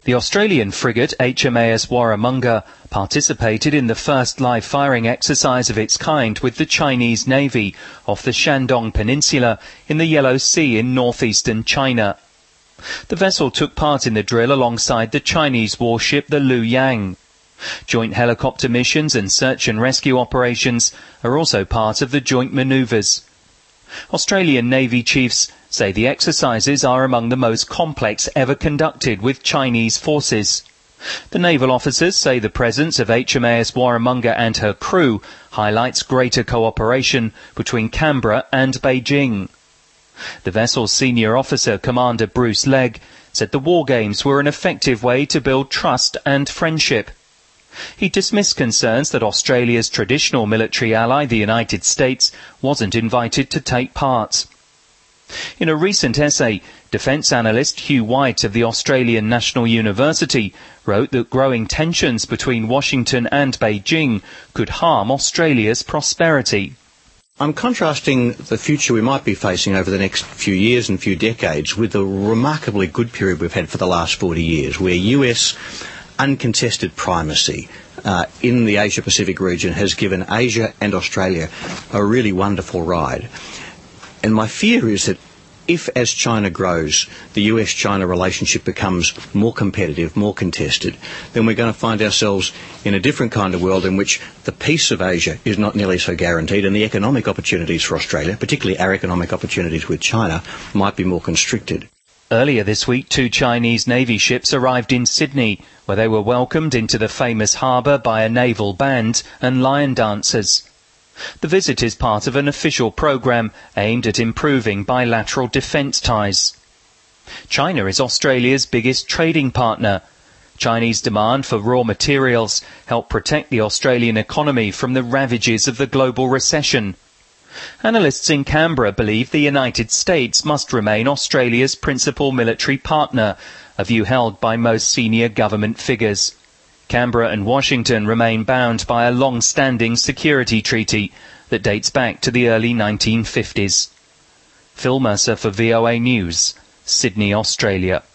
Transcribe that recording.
The Australian frigate HMAS Warramunga participated in the first live firing exercise of its kind with the Chinese Navy off the Shandong Peninsula in the Yellow Sea in northeastern China. The vessel took part in the drill alongside the Chinese warship the Lu Yang. Joint helicopter missions and search and rescue operations are also part of the joint manoeuvres. Australian Navy chiefs say the exercises are among the most complex ever conducted with Chinese forces. The naval officers say the presence of HMAS Warramunga and her crew highlights greater cooperation between Canberra and Beijing. The vessel's senior officer, Commander Bruce Legg, said the war games were an effective way to build trust and friendship. He dismissed concerns that Australia's traditional military ally, the United States, wasn't invited to take part. In a recent essay, defence analyst Hugh White of the Australian National University wrote that growing tensions between Washington and Beijing could harm Australia's prosperity. I'm contrasting the future we might be facing over the next few years and few decades with the remarkably good period we've had for the last 40 years, where US uncontested primacy in the Asia-Pacific region has given Asia and Australia a really wonderful ride. And my fear is that if, as China grows, the US-China relationship becomes more competitive, more contested, then we're going to find ourselves in a different kind of world in which the peace of Asia is not nearly so guaranteed, and the economic opportunities for Australia, particularly our economic opportunities with China, might be more constricted. Earlier this week, 2 Chinese Navy ships arrived in Sydney, where they were welcomed into the famous harbour by a naval band and lion dancers. The visit is part of an official programme aimed at improving bilateral defence ties. China is Australia's biggest trading partner. Chinese demand for raw materials help protect the Australian economy from the ravages of the global recession. Analysts in Canberra believe the United States must remain Australia's principal military partner, a view held by most senior government figures. Canberra and Washington remain bound by a long-standing security treaty that dates back to the early 1950s. Phil Mercer for VOA News, Sydney, Australia.